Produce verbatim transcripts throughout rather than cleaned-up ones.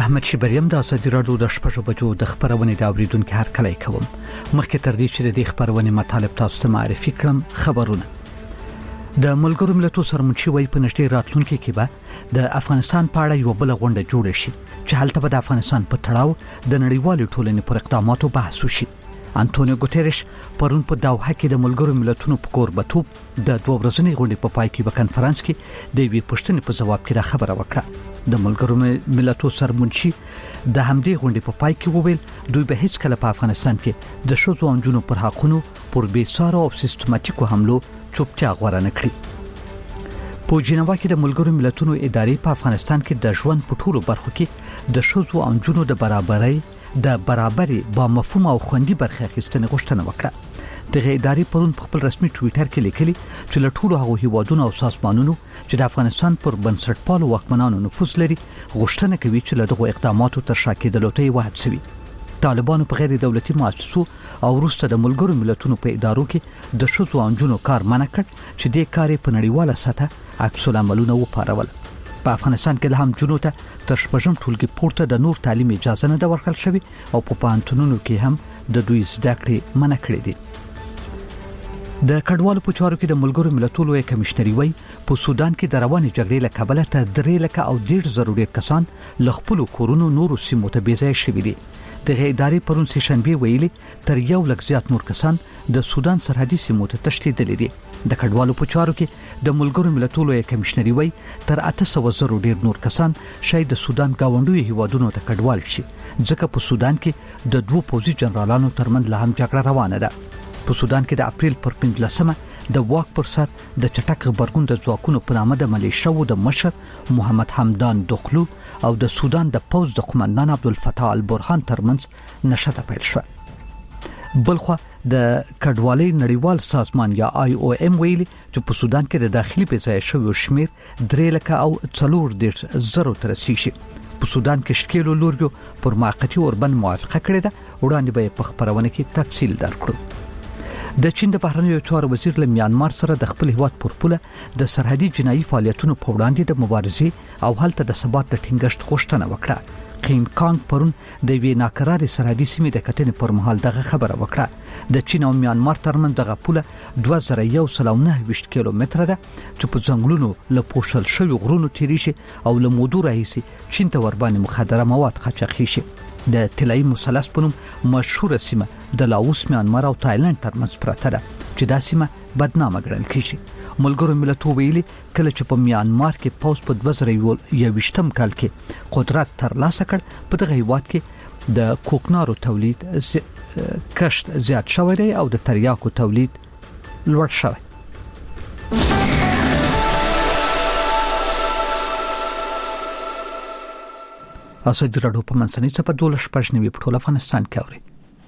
احمد شبریم د ازادي راډیو د شپږ بجو د خبرونې د اوریدونکو هر کله کوم مخکې تر دې چې د خبرونې مطالب تاسو ته معرفي کړم خبرونه د ملګرو ملتونو سرمنشي وای په نږدې راتلونکي کې به د افغانستان په اړه یو بل غونډه جوړه شي چې هلته به د افغانستان په تړاو د نړیوالو ټولنې پر اقداماتو بحث وشي. انټونیو ګوتریش پرون په دوحه کې د ملګرو ملتونو په کوربتوب د دوه ورځنۍ غونډې په پای کې په کانفرنس کې د وی پښتنې په جواب کې دا خبره وکړه. د ملګرو ملتونو سرمنشي د همدې غونډې په پای کې وویل دوی به هیڅ کله په افغانستان کې د ښځو او نجونو پر حقونو پر بې سارو او سیستماتیکو حملو چوپتیا غوړه نه کړي. په جنیوا کې د ملګرو ملتونو ادارې په افغانستان کې د ژوند په ټولو برخو کې د ښځو او نجونو د برابرۍ د برابرۍ با مفهوم او خوندي برخه اخیستنې غوښتنه وکړه. دغه ادارې پرون په خپل رسمي ټوئیټر کې لیکلي چې له ټولو هغو هیوادونو او سازمانونو چې د افغانستان پر بنسټپالو واکمنانو نفوذ لري غوښتنه کوي چې له دغو اقداماتو تر شا کېدلو ته وهڅوي. طالبانو په غیر دولتي مؤسسو او وروسته د ملګرو ملتونو په ادارو کې د ښځو او نجونو کار منع کړ چې د کار په نړیواله سطح عکس العملونه وپارول. په افغانستان کې له هم جنونو ته تر شپږم ټولګي پورته د نور تعلیم اجازه نه ده ورکړل شوې او په پانتونونو کې هم د دوی زده کړې منع کړې دي. د کډوالو په چارو کې د ملګرو ملتونو یو کمشنري وای په سودان کې د روانې جګړې له کبله ته درې لکه او ډېر ضروري کسان له خپل کورونو نورو سیمو ته بیځای شوي دي. دغه ادارې پرون سه شنبه ویلي تر یو لک زیات نور کسان د سودان سرحدي سیمو ته تښتېدلي دي. د کډوالو په چارو کې د ملګرو ملتونو یو کمشنري وای تر اته سوه زره ډېر نور کسان شاید د سودان گاونډوي هیوادونو ته کډوال شي ځکه په سودان کې د دوه پوځي جنرالانو ترمنځ لا هم جګړه روانه ده. په سودان کې د اپریل پر پنځلسمه د واک پر سر د چټک خبرګون د ځواکونو په نامه د ملیشو د مشر محمد حمدان دخلو او د سودان د پوځ د قومندان عبدالفتاح البرهان ترمنځ نشته پیل شو. بلخو د کډوالۍ نړیوال سازمان یا آی او ام ویلي چې په سودان کې د داخلي بځای شوی شمیر درې لکه او څلور ډیر زرو تر رسیدي. په سودان کې شکیلو لورګو پر موقتی اوربن موافقه کړې ده. وړاندې به په خبرونه کې تفصیل درکړو. د چین د بهرنیو چارو وزیر له میانمار سره د خپل هیواد پر پوله د سرحدي جنایي فعالیتونو په وړاندې د مبارزې او هلته د ثبات د ټینګښت غوښتنه وکړه. قیم کانګ پرون د وی ناکراري سرحدي سیمې د کتنې پر مهال دغه خبره وکړه. د چین او میانمار ترمنځ دغه پوله دوه زره یو سل او نهه ویشت کیلومتره ده چې په ځنګلونو له پوښل شوی غرونو تیری شي او له مودو راهیسي چین ته ورباندې مخدره مواد قاچاقي شي. د طلایي مثلث په نوم مشهور سیمه د لاوس، میانمار او تایلند ترمنځ پراته ده چې دا سیمه بدنامه ګڼل کیږي. ملګرو ملتونو ویلي کله چې په میانمار کې پوز په دوه زره یوویشتم کال کې قدرت ترلاسه کړ په دغه هیواد کې د کوکنارو تولید کښت زیات شوی دی او د تریاکو تولید لوړ شوی. ازادي راډیو په منځنۍ چپه دولس شپږ نوي په ټول افغانستان کې اوري.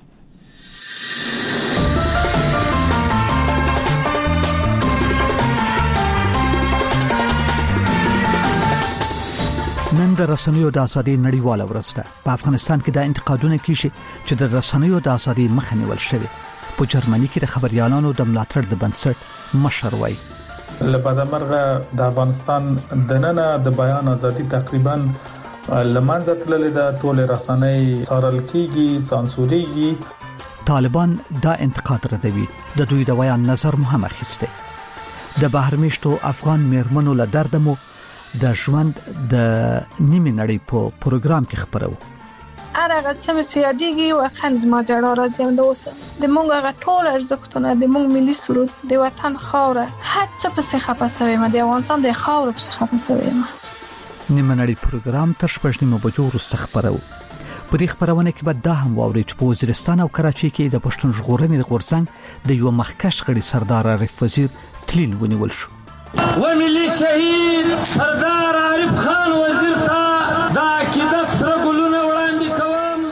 نن د رسنیو د ازادۍ نړیواله ورځ ده. په افغانستان کې د انتقادونه کیږي چې د رسنیو د ازادۍ مخه نیول شوې. په جرمني کې د خبريالانو د ملاتړ د بنسټ مشر وایي لپاره مرغه د افغانستان د نن د بیان ازادي تقریبا لمانځه تللې ده. ټول رسنۍ څارل کیږي، سانسوريږي. طالبان دا انتقاد ردوي. د دوی د بیان نظر مهم اخیسته. د بهرمیشتو افغان میرمنو له دردمو د ژوند د نیمه نړۍ په پروګرام کې خبرو. هر هغه څه مې سیادیږي واقعا زما جړا راځي نو اوسه د مونږ هغه ټول ارزښتونه د مونږ ملي سرود د وطن خاوره هر څه په څه خپسوي ما د افغانستان د خاوره په څه خپسوي ما. نیمه نړۍ پروګرام تر شپږ نیمه بجو وروسته خبرو. په دې خبرونه کې به دا هم واوري چې په وزیرستان او کراچۍ کې د پښتون ژغورنې غورځنګ د یو مخکښ غړي سردار عارف وزیر تلیل ونیول شو. و ملي شهید سردار عارف خان وزیر ته د عقیدت سره ګلونه وړاندې کوم.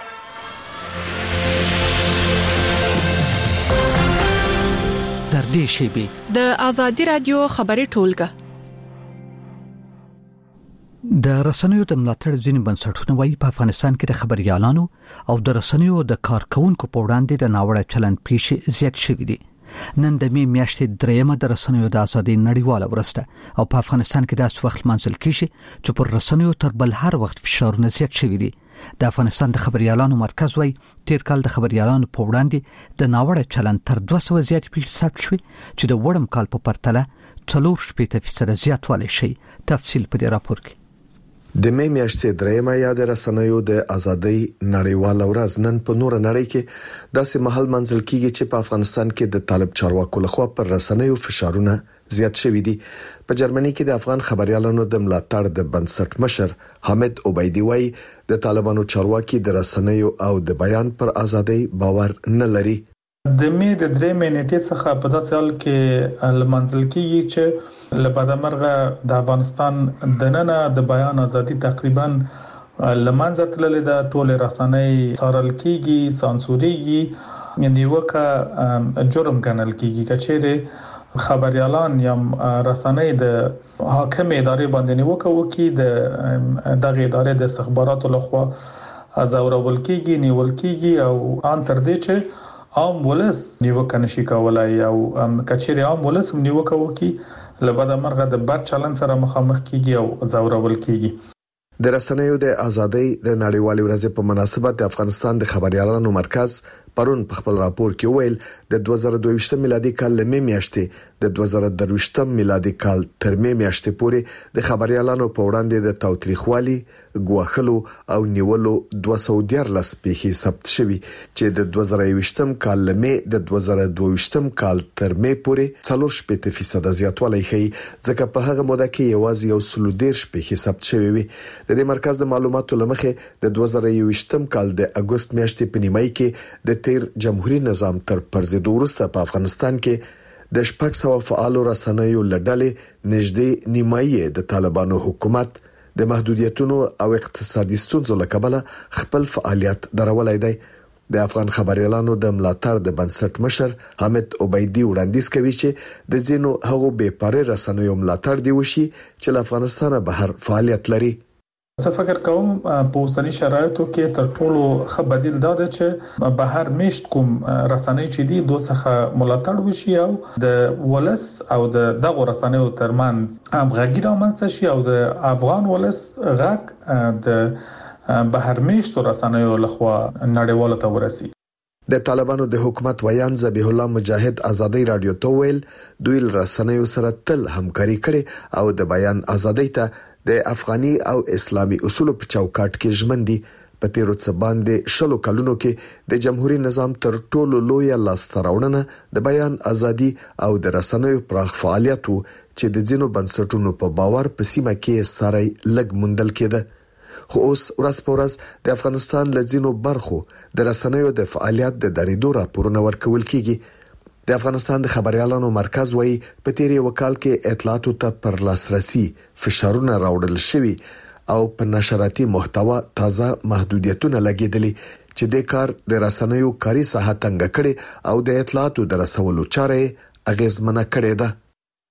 در دې شیبې د ازادي رادیو خبري ټولګه د رسنیو د ملاتړ ځینې بنسټونه وایي په افغانستان کې د خبريالانو او د رسنیو د کارکونکو په وړاندې د ناوړه چلند پیښې زیات شوې دي. نن د می میاشتې دریمه د رسنیو د ازادۍ نړیواله ورځ ده او په افغانستان کې داس وخت منځل کیږي چې پر رسنیو تر بل هر وخت فشارونه زیات شوي دي. د افغانستان د خبريالانو مرکز وای تیر کال د خبريالانو په وړاندې د ناوړه چلند تر دوه سوه زیات پیښې ثبت شوې چې د وړم کال په پرتله څلور شپږ فیصد زیاتوالی شي. تفصیل په دې راپور کې. د می میاشتې درېمه یا د رسنیو د ازادۍ نړیواله ورځ نن په نور نړۍ کې داسې محل منځل کیږي چې په افغانستان کې د طالب چارواکو لخوا پر رسنیو فشارونه زیات شوي دي. په جرمني کې د افغان خبريالانو د ملاتړ د بنسټ مشر حامد عبیدی وایي د طالبانو چارواکي د رسنیو او د بیان پر ازادۍ باور نه لري. د می د درې منټې څخه په داسې حال کې لمنځل کیږي چې لبد مرغه د افغانستان د نن د بیان ازادي تقریبا لمنځه تللې ده. ټول رسنۍ څارل کیږي، سانسوريږي، نیوکه جرم ګڼل کیږي. کچېره خبريالان یا رسنۍ د حاکم ادارې باندې نیوکه وکړي، د دغه ادارې د استخباراتو لخوا ازورول کیږي، نیول کیږي او ان تر دې چې عام ولس نیوکه نشي کولای او کچېره عام ولس نیوکه وکي لبد مرغه د بد چلند سره مخامخ کیږي او زورول کیږي. د رسنیو د ازادۍ د نړیوالې ورځې په مناسبت د افغانستان د خبريالانو مرکز پرون په خپل راپور کې ویل د دوه زره دوه ویشت میلادي کال له می میاشتې د دوه زره درویشت میلادي کال تر می میاشتې پورې د خبريالانو په وړاندې د تاوتریخوالي، ګواښلو او نیولو دوه سوه دیارلس پیښې ثبت شوي چې د دوه زره یوویشت کال له می د دوه زره دوه ویشت کال تر می پورې څلور شپږ فیصد زیاتوالی ښیي، ځکه په هغه موده کې یوازې یو سل ودېرش پیښې ثبت شوي وي. د دې مرکز د معلوماتو لمخې د دوه زره یوویشت کال د اګوست میاشتې په نیمایي کې د تیر جمهوریت نظام تر پرځېدو وروسته په افغانستان کې د شپږ سوه فعالو رسنیو لړلې نږدې نیمایي د طالبانو حکومت د محدودیتونو او اقتصادي ستونزو له کبله خپل فعالیت درولای دی. د افغان خبريالانو د ملاتړ د بنسټ مشر حامد عبیدی وړاندیز کوي چې د ځینو هغو بې پاره رسنیو ملاتړ دی وشي چې له افغانستانه بهر فعالیت لري. زه فکر کوم په اوسنی شرایطو کې تر ټولو ښه بدیل دا ده چې بهر میشت کوم رسنۍ چې دي دوه څخه ملاتړ وشي او د ولس او د دغه رسنیو ترمنځ همغږي رامنځته شي او د افغان ولس غږ د بهر میشت رسنیو لخوا نړیوالو ته ورسي. د طالبانو د حکومت ویان ذبیح الله مجاهد ازادي رادیو ته ویل دوی رسنیو سره تل همکاري کړي او د بیان ازادۍ ته د افغاني او اسلامي اصولو په چوکاټ کې ژمن دي. په تیرو څه باندې شلو کلونو کې د جمهوریت نظام تر ټولو لوی لاستهراوړنه د بیان ازادي او د رسنیو پراخ فعالیت وو چې د ځینو بنسټونو په باور په سیمه کې ساري لګ مندل کېده. خو اوس ورځ په ورځ د افغانستان لځینو برخو د رسنیو د فعالیت د درېدو راپورونه ورکول کیږي. د افغانستان د خبريالانو مرکز وایي په تیر یو کال کې اطلاعاتو ته پر لاسرسي فشارونه راوړل شوي او په نشراتي محتوا تازه محدودیتونه لګیدلي چې د کار د رسنیو کاري ساحه تنګ کړي او د اطلاعاتو د رسولو چارې اغیزمنه کړي ده.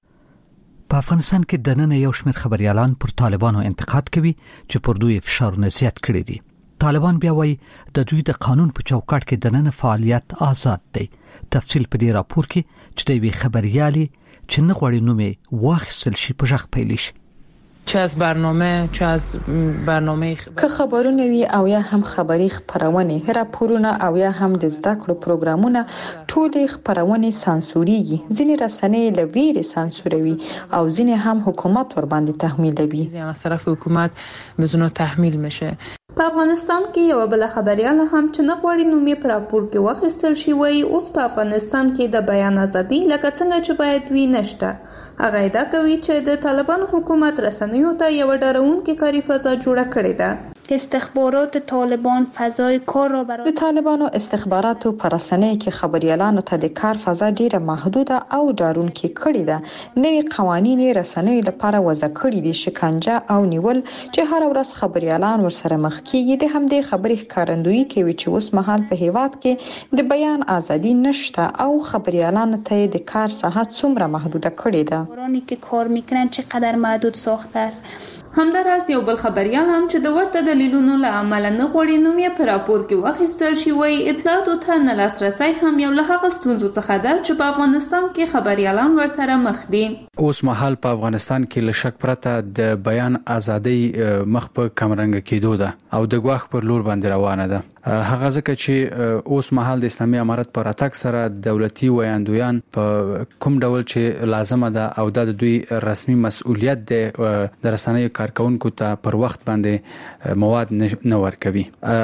په افغانستان کې د نن یو شمېر خبريالان پر طالبانو انتقاد کوي چې پر دوی فشارونه زیات کړي دي. طالبان بیا وایي د دوی د قانون په چوکاټ کې د نن فعالیت آزاد دی. تفصیل په دې راپور کې چې د وی خبريالي چې نه غوړي نومې واخیستل شي په ژغ پیل شي. چه از برنامه چه از برنامه که خبرونه وي او یا هم خبري خبرونه راپورونه او یا هم د زده کړو پروګرامونه ټول خبرونه سانسوريږي. ځینې رسنۍ لویره سانسوروي او ځینې هم حکومت ور باندې تحمیلوي. از طرف حکومت بزنو تحمیل میشه. په افغانستان کې یو بل خبريال هم چې نه غوړي نومې پر راپور کې واخیستل شي وایي اوس په افغانستان کې د بیان ازادي لکه څنګه چې باید وي نشته. هغه ادعا کوي چې د طالبانو حکومت رسنیو ته یو ډارونکې کاری فضا جوړه کړې ده. استخبارات طالبان فضای کار را برای د طالبانو استخباراتو پر رسنۍ کې خبريالانو ته د کار فضا ډیره محدوده او ډارونکې کړې ده. نوي قوانين رسنۍ لپاره وضع کړي دي، شکنجه او نیول چې هر ورځ خبريالان ورسره مخ کیږي. د همدې خبرې ښکارندویي کوي چې اوس مهال په هیواد کې د بیان ازادي نشته او خبريالانو ته د کار ساحه څومره محدوده کړې ده. ورانی که کار میکنن چقدر محدود ساخته است. همدارس یو بل خبريال هم چې د ورته د دلیلونو له امله نه غواړي نوم یې په راپور کې واخیستل شي. وایي اطلاعاتو ته نه لاسرسی هم یو له هغه ستونزو څخه ده چې په افغانستان کې خبريالان ورسره مخ دي. اوس مهال په افغانستان کې له شک پرته د بیان ازادي مخ په کمرنګ کېدو ده او د ګواښ پر لور باندې روانه ده. هغه ځکه چې اوس مهال د اسلامي امارت پر اتاک سره دولتي ویاندویان په کوم ډول چې لازمه ده او د دوی رسمي مسؤلیت ده د رسنیو کارکونکو ته پر وخت باندې مواد نه ورکوي.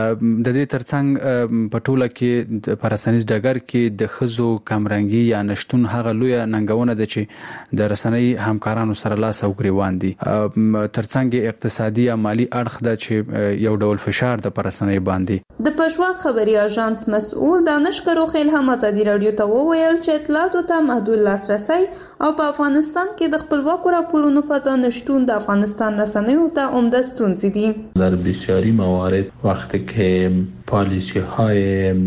د دې ترڅنګ په ټوله کې د پرسنیز ډګر کې د خزو کمرنګي یا نشټون هغه لوی ننګونه ده چې د رسنۍ همکارانو سره لاس او ګریوان دي. ترڅنګ اقتصادي او مالی اړخ ده چې یو ډول فشار د پرسنۍ باندې. د پښواک خبري اژانس مسؤل دانش کروخیل هم ازادي رادیو ته وویل چې اطلاعاتو ته محدود لاسرسی او په افغانستان کې د خپلواکو راپورونو فضا نشټون د افغانستان رسنیو ته عمده ستونزې دي. در بسیاری موارد وقتی که پالیسی های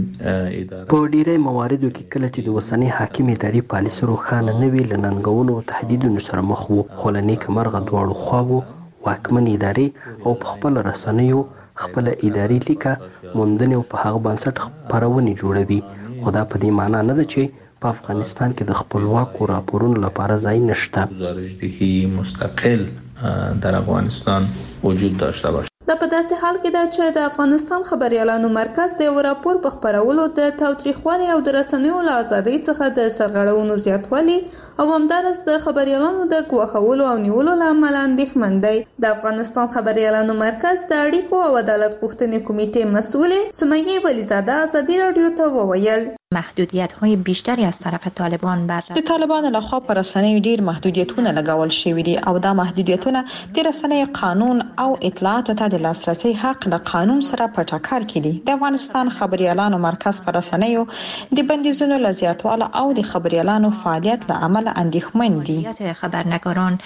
اداره په ډیری مواردو کې کله چې د وسنۍ حاکم اداري پالیسي روښانه نه وي لننګونو او تهدیدونو سره مخ وو، خو لنیک مرغه دواړو خواو واکمن اداري او په خپل رسنیو خپل اداري لیکه موندنه او په هغه بنسټ خبرونه جوړوي. خو دا په دې معنی نه ده چې په افغانستان کې د خپلواکو راپورونو لپاره ځای نشته. گزارشدهی مستقل در افغانستان وجود داشته باشه. دا په داسې حال کې ده چې د افغانستان خبريالانو مرکز د یو راپور په خبرولو د تاوتریخوالي او د رسنیو له ازادۍ څخه د سرغړونو زیاتوالي او همدارس د خبريالانو د ګواښولو او نیولو له امله اندېښمن دی. د افغانستان خبريالانو مرکز د اړیکو او عدالت غوښتنې کمیټې مسؤلې سمیه ولیزاده ازادي رادیو ته وویل محدودیت‌های بیشتری از طرف طالبان بر د طالبانو لخوا پر رسنیو ډیر محدودیتونه لګول شوي دي او دا محدودیتونه د رسنیو قانون او اطلاعاتو ته د لاسرسي حق له قانون سره په ټکر کې دي. د افغانستان خبريالانو مرکز پر رسنیو د بندیزونو له زیاتواله او د خبريالانو فعالیت له امله اندېښمن دي. خبرنگاران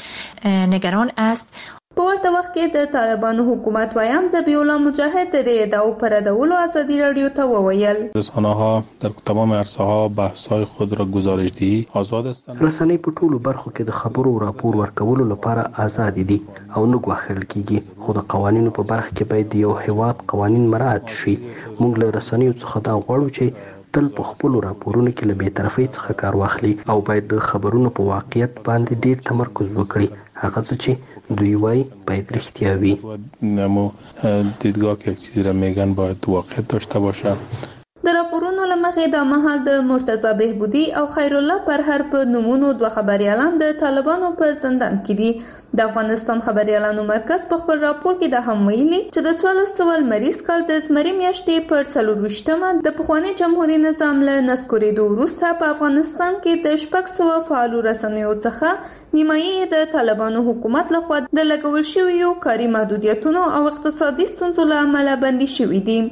نگران است. په ورته وخت کې د طالبانو حکومت ویان ذبیح الله مجاهد د ادعاو پر ردولو ازادي رادیو ته وویل رسانه‌ها در تمام عرصه‌ها بحث‌های خود را گزارشدهی آزاد هستند. رسنۍ په ټولو برخو کې د خبرو او راپور ورکولو لپاره آزاد دي او نه ګواښل کیږي، خو د قوانینو په برخه کې باید یو هیواد قوانین مراعات شي. موږ له رسنیو څخه دا غواړو چې تل په خپل راپورونو کې له بی‌طرفۍ څخه کار واخلي او باید د خبرونو په واقعیت باندې ډیر تمرکز وکړي. هغه څه چې دوی وایي باید رښتیا وي. نمو دیدگاه که یک چیزی را میگن باید واقعیت داشته باشه. د راپورونو لمخې د مهال د مرتضی بهبودی او خیر الله پرهر په نومونو دوه خبريالان د طالبانو په زندان کې دي. د افغانستان خبريالانو مرکز په خپل راپور کې د هم ویلي چې د څوارلس سوه لمریز کال د زمري میاشتې پر څلرویشتمه د پخواني جمهوریت نظام له نسکورېدو وروسته په افغانستان کې د شپږ سوه فعالو رسنیو څخه نیمایي د طالبانو حکومت لخوا د لګول شویو کاري محدودیتونو او اقتصادي ستونزو له امله بندي شوي دي.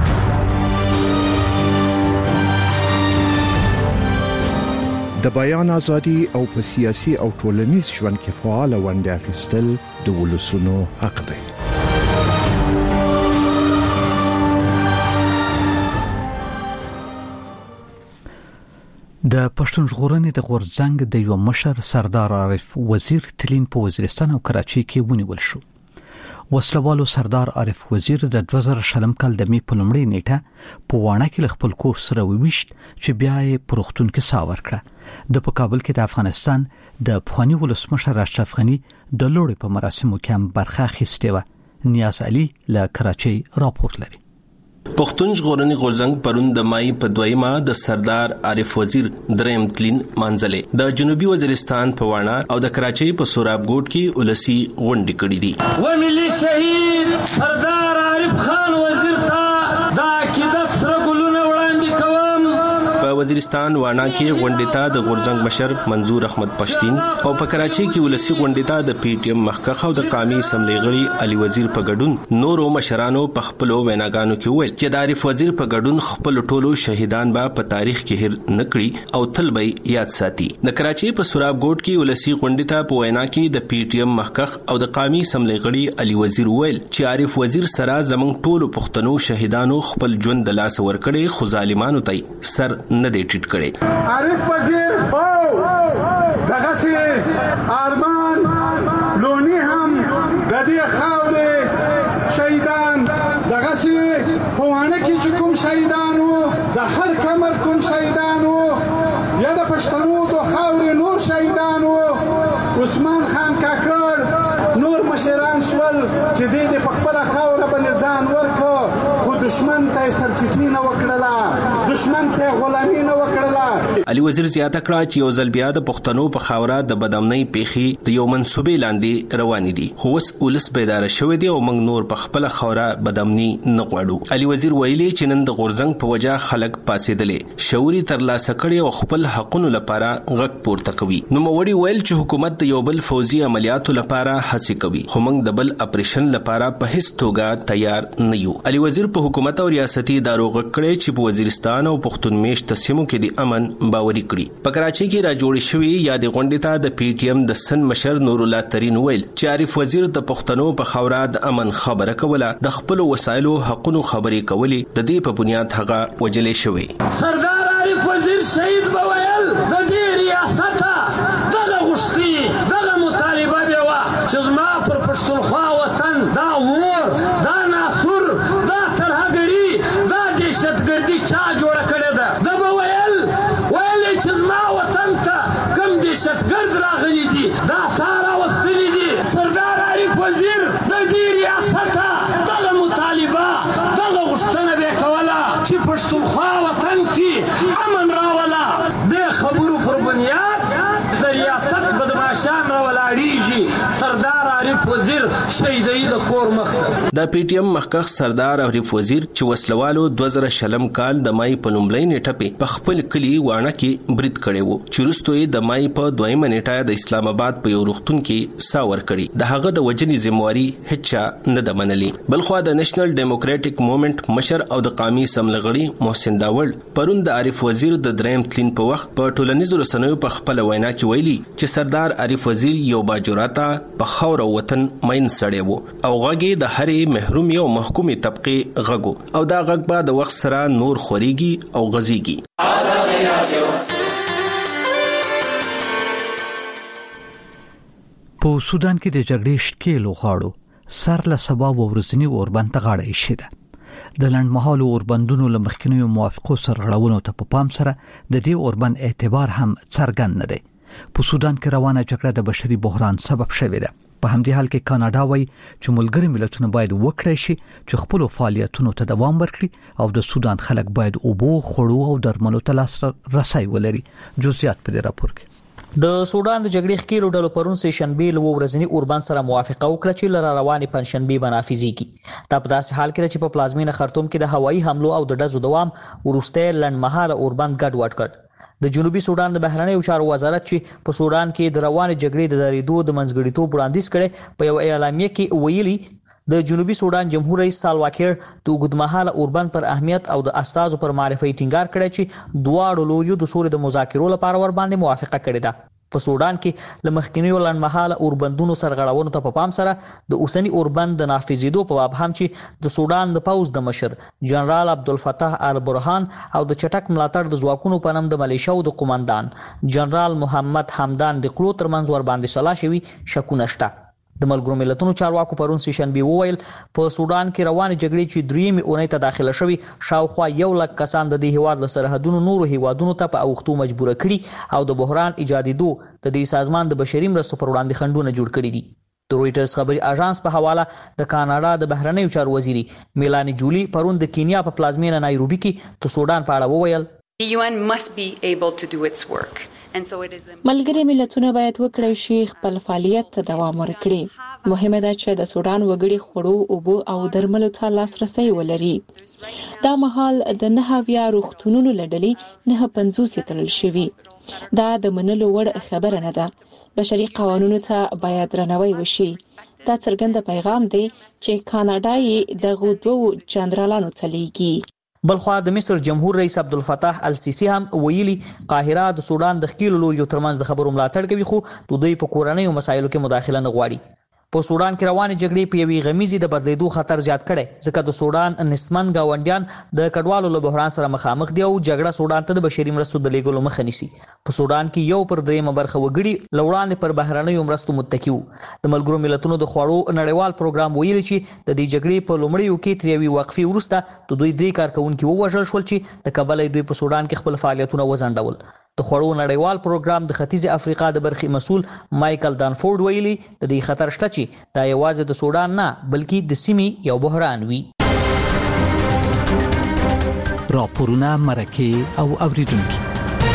د بیان ازادي او په سیاسي او ټولنیز ژوند کې فعال ونډه اخیستل د ولسونو حق دی. د پښتون ژغورنې د غورځنګ د یو مشر سردار عارف وزیر تلین په وزیرستان او کراچۍ کې ونیول شو. وسلوالو سردار عارف وزیر د دوه زره شلم کال د می په لومړۍ نیټه په وانه کې خپل کور سره وویشت چې بیا یې پروختون کې ساور کړ. د په کابل کې د افغانستان د پخوانی ولسمشر اشرف غنی د لوړې په مراسمو کې هم برخه اخیستې و. نیاز علي له کراچۍ راپور لري. پښتون ژغورنې غورځنګ پرون د مای په دویمه د سردار عارف وزیر دریم تلین منځلې د جنوبي وزیرستان په واڼه او د کراچۍ په سوراب ګوټ کې ولسی غونډې کړې دي. و ملي شهید سردار عارف خان وزیر ته د عقیدت سره ګلونه وړاندې کوم. په وزیرستان واڼه کې غونډې ته د غورځنګ مشر منظور احمد پښتين او په کراچۍ کې ولسی غونډې ته د پی ټی ایم مخکخ او د قومي اسمبلی غړي علي وزیر په ګډون نورو مشرانو په خپل ویناګانو کې ویل چې د عارف وزیر په ګډون خپل ټولو شهیدان به په تاریخ کې هیر نکړي او تل به یاد ساتي. د کراچۍ په سوراب ګوټ کې ولسی غونډې ته په وینا کې د پی ټی ایم مخکخ او د قومي اسمبلی غړي علي وزیر ویل چې عارف وزیر سره زمنګ ټولو پښتنو شهیدانو خپل ژوند د لاس ورکړي خو ظالمانو ته سر نه دی ټیټ کړي. عارف وزیر او دغه سي ارمان لونی هم د دې خاورې شهیدان مشران شول چې دې د خپل خاور باندې ځان ورکو خو دشمن ته سرچټی نه وکړه دشمن ته غلامی نه وکړه. علي وزیر زیاته کړه چې یو ځل بیا د پښتنو په خاوره د بدامنۍ پیخي د یو منسوبې لاندې روان دي خو اوس ولس بیدار شوی دی او موږ نور په خپل خاوره بدامنۍ نه غواړو. علي وزیر ویلي چې نن د غورځنګ په وجه خلک پاسېدلې شعوري ترلاسه کړي او خپل حقونو لپاره غږ پورته کوي. نو موړي ویل چې حکومت د یو بل فوزي عملیاتو لپاره هڅې کوي خو موږ د بل اپریشن لپاره په هیڅ توګه تیار نه یو. علي وزیر په حکومت او ریاستي ادارو غږ کړی چې په وزیرستان او پښتون میشت سیمو کې د امن باوري کړي. په کراچۍ کې را جوړ شوی یاد غونډې ته د پی ټی ایم د سن مشر نور الله ترين ویل چې عارف وزیر د پښتنو په خاوره د امن خبره کوله د خپل وسایلو حقونو خبرې کولې د دې په بنیاد هغه وجلې شوی. سردار عارف وزیر شهید بویل د دې ریاست دغه غشتي دغه مطالبه به وا چې زما پر پښتونخوا وطن دا ور دا ناصر دا ترهګری دا دهشتګردي چا جوړ کړی ده د بویل ویل چې زما وطن ته کم دهشتګرد راغلي دي دا تارا وستلي دي. سردار عارف وزیر د دې ریاست دغه مطالبه دغه غشتنه به کوله چې پښتونخوا وطن کې امن راولا د خبرو پر بنیاد د ریاست بدمعشان راولاړيږي. سردار عارف وزیر شهیدای د کور مخته د پی ټی ایم مخکخ سردار عارف وزیر چې وسلوالو دوه زره شلم کال د مای په لومړۍ نیټه په خپل کلی وانه کې برید کړي وو چې وروسته د مای په دویمه نیټه د اسلام آباد په یو روغتون کې ساور کړي. د هغه د وجنې ذمہواری هیڅ نه د منلي. بلخو د نېشنل ډیموکراټک موومېنټ مشر او د قومي سملغړي محسن داوړ پرون د عارف وزیر د دریم تلین په وخت په ټولنیزو رسنیو په خپل وینا کې ویلي چې سردار عارف وزیر یو باجوراته په خاور او وطن مین سړی وو او غږی د هرې محرومي او محکومي طبقه غږو او دا غږ به د وخت سره نور خوريږي او غزيږي. په سودان کې د جګړې شکیلو غاړو سر له سبا ورځنی اوربند ته غاړه ایښې ده. د لنډمهالو اوربندونو له مخکینیو موافقو سره غړونو ته په پام سره د دې اوربند اعتبار هم څرګند نه دی. په سودان کې روانه جګړه د بشري بحران سبب شوې ده. په همدې حال کې کاناډا وايي چې ملګری ملتونه باید وکړي شي چې خپل فعالیتونو ته دوام ورکړي او د سودان خلک باید اوبو خړو او درملو ته لاسرسي ولري. جزئیات په دې راپور کې. د سودان د جګړې ښکیلو ډلو پرون سه شنبه له ورځنی اوربند سره موافقه وکړه چې لاره روانې پنځشنبه بنافذي کی. دا په داسې حال کې چې په پلازمینه خرطوم کې د هوایي حملو او د ډزو دوام ورسته لنډمهاله اوربند ګډ وډ کړ. د جنوبي سودان د بهرنیو چارو وزارت چې په سودان کې د روانې جګړې د درېدو د منځګړیتوب وړاندیز کړي په یو اعلامیه کې ویلي د جنوبي سودان جمهور رئیس سالواکیر د اوږدمهاله اوربند پر اهمیت او د استازو پر معرفي ټینګار کړی چې دواړو لوریو د سولې د مذاکرو لپاره ور باندې موافقه کړې ده. په سودان کې لمخکینیو لنډمهاله اوربندونو سرغړونو ته په پام سره د اوسنی اوربند د نافذېدو په باب هم چې د سودان د پوز د مشر جنرال عبدالفتاح البرهان او د چټک ملاتړ د ځواکونو په نوم د ملیشیاو د قومندان جنرال محمد حمدان د قلو ترمنځ ور باندې سلا شوي شکونه شته. د ملګرو ملتونو چارواکو پرون سه شنبه وویل په سودان کې روانه جګړې چې دریمه اونۍ ته داخله شوي شاوخوا یو لک کسان د دې هیواد له سرحدونو نورو هیوادونو ته په اوختو مجبور کړي او د بحران ایجادېدو د دې سازمان د بشري مرستو پر وړاندې خنډونه جوړ کړي دي. د رويټرز خبري اژانس په حواله د کاناډا د بهرنیو چارو وزیري میلانی جولی پرون د کینیا په پلازمینه نایروبي کې د سودان په اړه وویل The U N must be able to do its work. ملګری ملتونه باید وکړي شي خپل فعالیت ته دوام ورکړي. مهمه ده چې د سودان وګړي خړو اوبو او درملو ته لاسرسي ولري. دا مهال د نه هویا روغتونونو لړلې نه پنځوس تلل شوی. دا د منلو وړ خبره نه ده. بشري قوانینو ته باید درناوی وشي. دا څرګند پیغام دی چې کاناډا یې د غوډو جنرالانو ته لیږي. بلخوا د مصر جمهور رئیس عبدالفتاح السیسی هم ویلي قاهره د سودان د ښکیلو لوریو ترمنځ د خبرو ملاتړ کوي خو د دوی په کورنیو مسایلو کې مداخله نه غواړي. په سودان کې روانې جګړې په یوې غمیزي د بدلیدو خطر زیات کړي ځکه د سودان نسمن گاونډیان د کډوالو له بحران سره مخامخ دي او جګړه سودان ته د بشري مرستو د لیږلو مخه نیسي. په سودان کې یو پر دریمه برخه وګړي لوړاندې پر بهرنیو مرستو متکی وو. د ملګرو ملتونو د خوړو نړیوال پروګرام ویلي چې د دې جګړې په لومړیو کې تر یوې وقفې وروسته د دوی درې کارکونکي ووژل شول چې د کابل دوی په سودان کې خپل فعالیتونه وځنډول. د خوړو نړیوال پروګرام د ختیځ افریقا د برخې مسؤل مایکل دانفورد ویلي د دې خطر شته چې چې دا یوازې د سودان نه بلکې د سیمې یو بحران وي. راپورونه مرکه او اوریدونکو.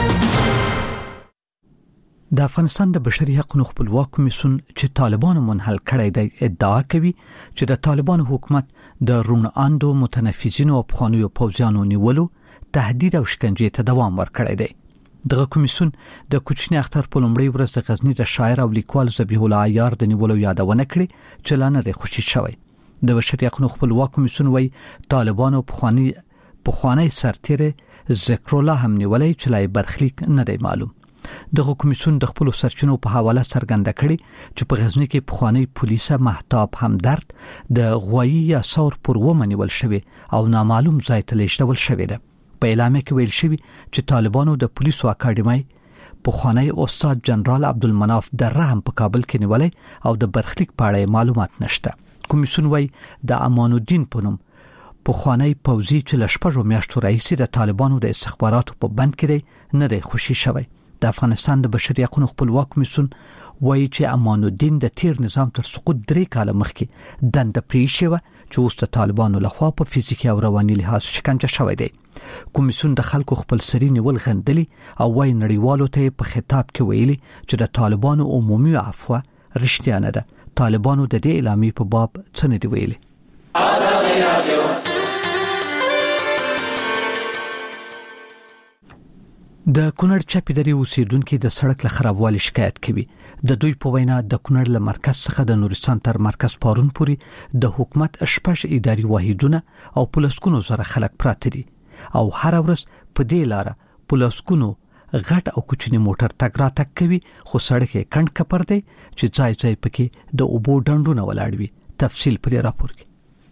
د افغانستان د بشري حقوقو خپلواک کمیسیون چې طالبانو منحل کړی دی ادعا کوي چې د طالبانو حکومت د روناندو متنفذینو او پخوانیو پوځیانو نیولو تهدید او شکنجې ته دوام ورکړی دی. دغه کمیسیون د کوچنی اختر په لومړۍ ورځ د غزنی د شاعر او لیکوال ذبیح الله عیار د نیولو یادونه کړې چې لا نه دی خوشی شوی. د بشري حقوقو خپلواک کمیسیون وايي طالبانو پخوانی پخوانی سرتیر ذکر الله هم نیولای چې لای برخلیک نه دی معلوم. دغه کمیسیون د خپل سرچینو په حواله څرګنده کړي چې په غزنی کې پخوانی پولیسه مهتاب همدرد د غوایی یا ثور پر ومنول شوی او نامعلوم ځای ته لیږدول شوی دی. په اعلامیه کې ویل شوی چې طالبانو د پولیسو اکاډمۍ پخوانی استاد جنرال عبدالمناف دره هم په کابل کې نیولای او د برخلیک په اړه معلومات نشته. کمیسیون وايي د امان الدین په نوم پخوانی پوځي چې لشپږو میاشتو راهیسې د طالبانو د استخباراتو په بند کې نه دی خوشی شوی. د افغانستان د بشري حقوقو خپلواک کمیسیون وایي چې امان الدین د تیر نظام تر سقوط درې کاله مخکې دنده پریښې وه چې اوس د طالبانو لخوا په فزیکي او رواني لحاظ شکنجه شوی دی. کمیسیون د خلکو خپل سری نیول غندلي او وايي نړیوالو ته په خطاب کې ویلي چې د طالبانو عمومي عفو رښتیا نه ده. طالبانو د دې اعلامیې په باب څه نه دی ویلي. آزادي رادیو د کونړ چاپیدري اوسیدونکو د سړک له خرابوالي شکایت کوي. د دوی په وینا د کونړ له مرکز څخه د نورستان تر مرکز پارون پورې د حکومت شپږ اداري واحدونه او پولیسکونو سره خلک پراته دي او هر ورځ په دې لار پولیسکونو غټ او کوچنی موټر تګ را تګ کوي خو سړک یې کڼ کپر دی چې ځای ځای پکې د اوبو ډنډونه ولاړ وي. تفصیل په راپور کې.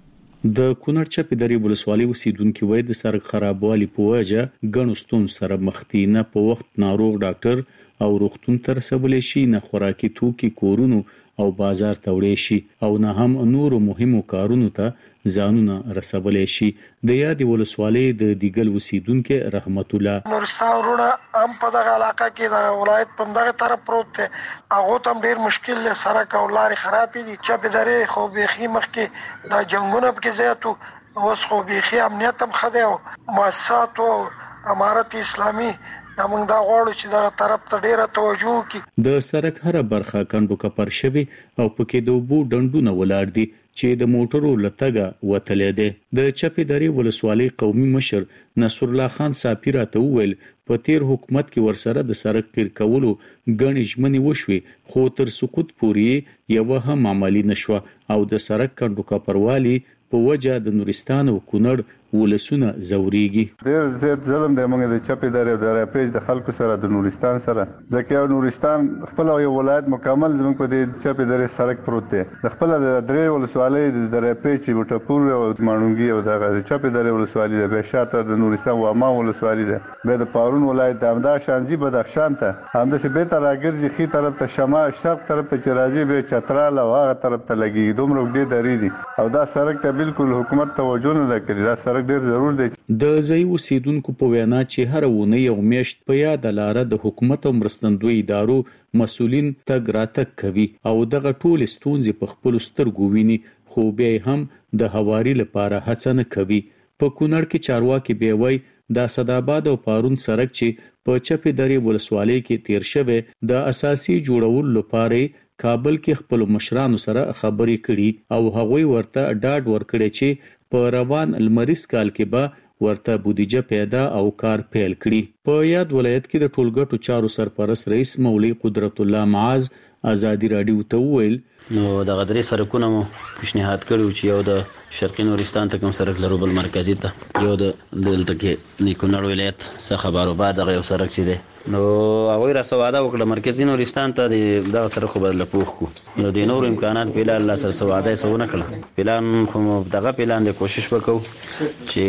د کونړ چاپیدري ولسوالۍ اوسیدونکو وایي د سړک خرابوالي په وجه ګڼو ستونزو سره مخ دي. نه په وخت ناروغ ډاکټر او روغتون ته رسولای شي، نه خوراکي توکي کورونو او بازار ته وړي شي او نه هم نورو مهمو کارونو ته ځانونه رسولای شي. د یادې ولسوالۍ د دیګل اوسیدونکو رحمت الله نورستان روډ هم په دغه علاقه کې د ولایت په دغه طرف پروت دی. هغه ته ډیر مشکل له سړک او لارې خراب دي. چاپیدري خو بيخي مخکې د جنگونو په زیاتو اوس خو بيخي امنیت هم خده او مؤسسات او امارت اسلامي موږ دا غواړو چې دا طرف ته ډیره توجه وکړي. د سړک هر برخه کندو کپر شوی او پکې د وبو ډنډونه ولاړ دي چې د موټرو لټګه وتلې ده. د چاپیدري ولسوالۍ قومي مشر نصر الله خان ساپیرا ته ویل په تیر حکومت کې ورسره د سړک تیر کولو غني ژمنې وشوي خو تر سقوط پورې یو هم عملی نشو او د سړک کندو کپروالي په وجه د نورستان او کونړ ولسونه زوريږي. ډېر زیات ظلم دی موږ د چاپیدري او د راپېج د خلکو سره د نورستان سره ځکه نورستان خپل یو ولایت مکمل زموږ په د چاپیدري سړک پروت دی. د خپل د درې ولسوالۍ د راپېج وټپور او مانونګي او د چاپیدري ولسوالۍ د بشاته د نورستان واما ولسوالۍ ده. به د پارون ولایت د امدا شانزي بدخشان ته همداسې به تر راګرځي خي طرف ته شمال شرق طرف ته چې راځي به چترال او هغه طرف ته لګي دومره دې درې دي او دا سړک ته بالکل حکومت توجه نه کوي. دا سړک ډیر ضرور دی. د ځای اوسیدونکو په وینا چې هر ونه یو میاشت په یاد لاره د حکومت او مرستندوی ادارو مسولین تګ راتګ کوي او دغه ټول ستونزې په خپل سترګو ویني خو بیا هم د هواري لپاره هڅه نه کوي. په کونړ کې چارواکي به وای د صداباد او پارون سړک چې په چاپیدري ولسوالۍ کې تیر شوه د اساسي جوړول لپاره کابل کې خپل مشرانو سره خبرې کړي او هغوی ورته ډاډ ورکړي چې په روان المریض کال کې به ورته بودیجه پیدا او کار پیل کړي. په یاد ولایت کې د ټولګټو چارو سرپرست رئیس مولوی قدرت الله معاذ آزادی رادیو ته ویل نو د غدري سرکونه مو پیشنهاد کړو چې یو د شرقي نورستان ته کوم سرک لرو بل مرکزی ته یو د دلته کې نیکونړ ولایت څخه بارو بعد غو سرک چې دی نو هغه را سواده وکړه مرکزی نورستان ته د سره خبر لپوخ کو نو د نور امکانات په الله سره سواده سونه کړه. پلان کوم دغه پلان د کوشش وکاو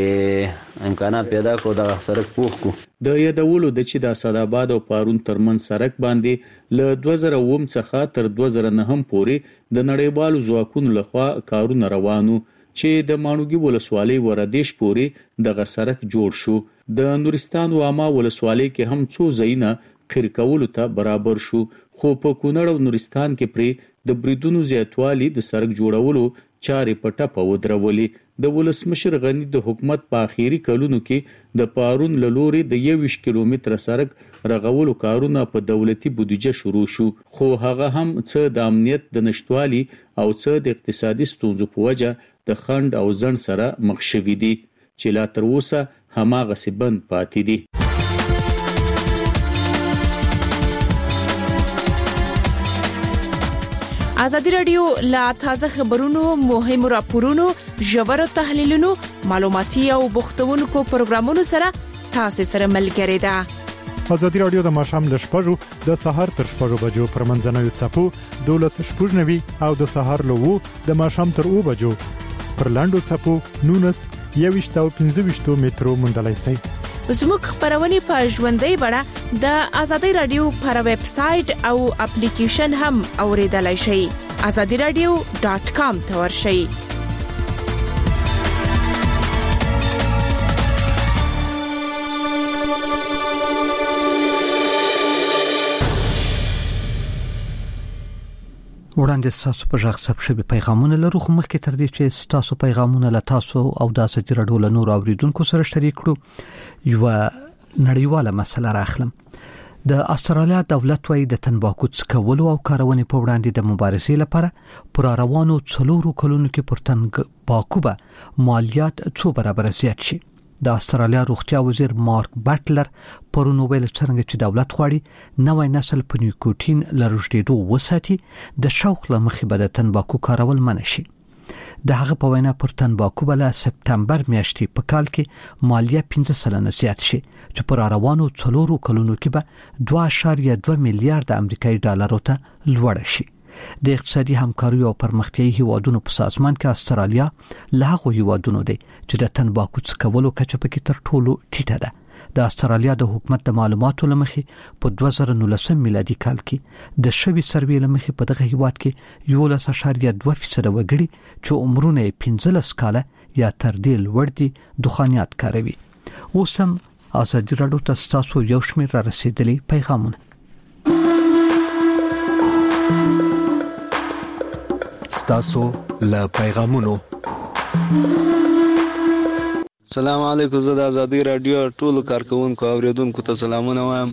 چې امکانات پیدا کو د سره پوخ کو. د یادولو د چې د صداباد او پارون ترمن سرک باندې ل دوه زره اووه څخه تر دوه زره نهم پورې د نړیوالو ځواکونو لخوا کارونه روانو چې د مانوګي ولسوالۍ وردیش پورې دغه سړک جوړ شو. د نورستان واما ولسوالۍ کې هم څو ځایونه خیر کولو ته برابر شو. خو په کونړ او نورستان کې پرې د بریدونو زیاتوالی د سړک جوړولو چارې په ټپه ودرولې. د ولسمشر غنی د حکومت په اخیری کلونو کې د پارون له لورې د یوویشت کیلومتره سړک رغولو کارونه په دولتي بودیجه شروع شو، خو هغه هم څه د امنیت د نشټوالي او څه د اقتصادي ستونزو په وجه د خند او ځنډ سره مخ شوي دي چې لا تر اوسه هماغسې بند پاتې دي. ازادي رادیو لا تازه خبرونو، مهمو راپورونو، ژورو تحلیلونو، معلوماتي او بوختونکو پروګرامونو سره تاسو سره ملګری ده. ازادي رادیو د ماښام له شپږو د سهار تر شپږو بجو پر منځنوي څپو دولس شپږ نوي او د سهار له وو د ماښام تر اوو بجو پر لاندو څپو نونس یوویشت او پنځه ویشت مترو موندلای شئ. زموږ خبرونه په ژوندۍ بڼه د ازادي رادیو پر ویب سټ او اپلیکیشن هم اوریدلای شئ. azadi radio dot com ته ورشئ. وړاندې تاسو په ژغ ثبت شوی پیغامونه لرو، خو مخکې تر دې چې تاسو پیغامونه له تاسو او د ازادي رادیو له نور اوریدونکو سره شریک کړو، یو نړیواله مسله راخلم. د استرالیا دولت وايي د تنباکو څکولو او کارونې په وړاندې د مبارزې لپاره پر روانو څلورو کلونو کې پر تنباکو به مالیات څو برابر زیات شي. د استرالیا روغتیا وزیر مارک بټلر پرون ویل څنګه چې دولت غواړي نوې نسل په نیکوتین لرشتېدو وساتي، د شوق له مخې به د تنباکو کارول منع شي. د هغه په وینا پر تنباکو بل سپتمبر میاشتې په کال کې مالیه پنځه سلنه زیات شي چې پر روانو څلورو کلونو کې به دوه اعشاریه دوه میلیارډ امریکایي ډالرو ته لوړ شي. د اقتصادي همکاري او پرمختیايي هیوادونو په سازمان کې استرالیا له هغو هیوادونو دی چې د تنباکو څکولو کچه پکې تر ټولو ټیټه ده. د استرالیا د حکومت د معلوماتو لمخې په دوه زره نولس میلادي کال کې د شوي سروې لمخې په دغه هیواد کې یولس اعشاریه دوه فیصد وګړي چې عمرونه پنځلس کاله یا تر دې لوړ دي دخانیات کاروي. اوس هم ازادي رادیو ته تاسو یو شمېر را رسیدلی پیغامونه. تاسو له پیغامونو. السلام علیکم، زه د ازادي رادیو ټولو کارکونکو او اوریدونکو ته سلامونه وایم.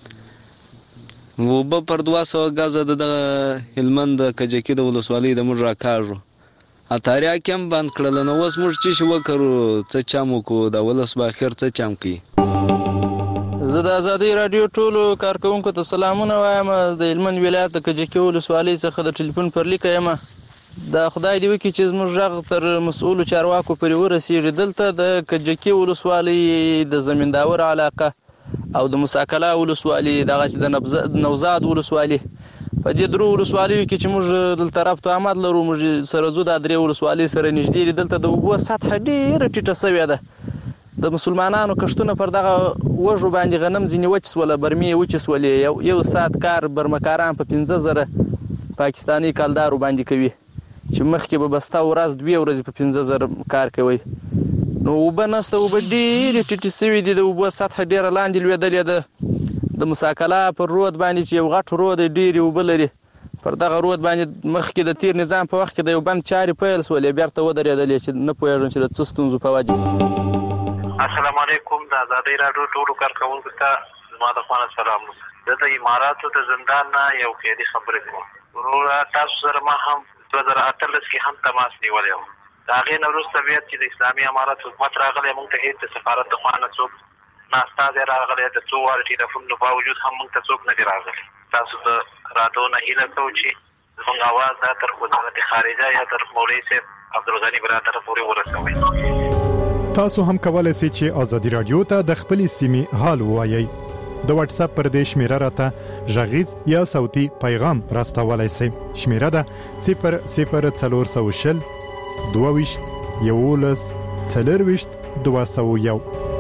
وبه پر دوه سوه غزه د هلمند کجکی د ولسوالۍ د موږ راکاږو اتاریا کم بند کړل، نو اوس موږ چې شو وکړو څه چمو کو د ولس باخر څه چم کی. زه د ازادي رادیو ټولو کارکونکو ته سلامونه وایم. د هلمند ولایت د کجکی ولسوالۍ څخه د ټلیفون پر لیک یم. د خدای دی وکي چې زموږ ژغ تر مسؤل چارواکو پورې ورسیږي. دلته د کجکی ولسوالۍ د زمینداور علاقه او د مساکله ولسوالۍ دغه د نوزاد ولسوالۍ په دې درو ولسوالیو کې چې موږ دلته رابط آمد لرو، موږ سره زو د درې ولسوالۍ سره نږدې دي. دلته د اوبو سطح ډیره ټیټه شوې ده. د مسلمانانو کښتونه پر دغه وږو باندې غنم ځینې وچ سوله، برمې وچ سولې. یو یو ساعت کار برمکاران په پنځه زره پاکستاني کالدارو باندې کوي چې مخکې به بسته ورځ دوی ورځې په پنځه زره کار کوي. نو اوبه نشته، اوبه ډېرې ټیټې سوي دي. د اوبو سطحه ډېره لاندې لوېدلې ده. د مساکله پر رود باندې چې یو غټ رود ډېرې اوبه لري، پر دغه رود باندې مخکې د تیر نظام په وخت کې د یو بند چارې پیل سولې، بیرته ودرېدلې چې نه پوهېږم چې د څه ستونزو په وجه. السلام علیکم، د ازادۍ راډیو ټولو کارکوونکو ته زما د خوا نه سلام. زه د اماراتو د زندان نه یو خیري خبرې کوم. وروره تاسو سره ما هم دوه زره اتلس کې هم تماس نیولی و. د هغې نه وروسته بیا چې د اسلامي امارت حکومت راغلی، موږ ته هېڅ د سفارت د خوا نه څوک نه استازی راغلی. د څو واره ټلیفونو باوجود هم موږ ته څوک نه دي راغلي. تاسو د رادیو نه هیله کوو چې زموږ اواز دا تر وزارت خارجه یا تر مولوي صاحب عبدالغني برادر پورې ورسوئ. تاسو هم کولای شئ چې ازادي رادیو ته د خپلې سیمې حال ووایئ. د واتس اپ پر دې شمیره راته ژغیز یا صوتي پیغام راستولای شئ. شمیره ده صفر صفر څلور سوه شل دوه ویشت یولس څلرویشت دوه سوه یو.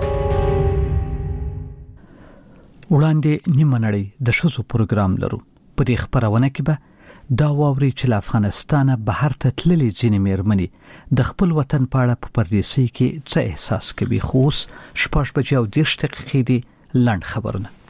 وړاندې نیمه نړۍ د ښځو پروګرام لرو. په دې خپرونه کې به دا واوري چې له افغانستانه بهر ته تللې ځینې مېرمنې د خپل وطن په اړه په پردیسۍ کې څه احساس کوي. خو اوس شپږ بجې او دېرش دقیقې دي. لنډ خبرونه.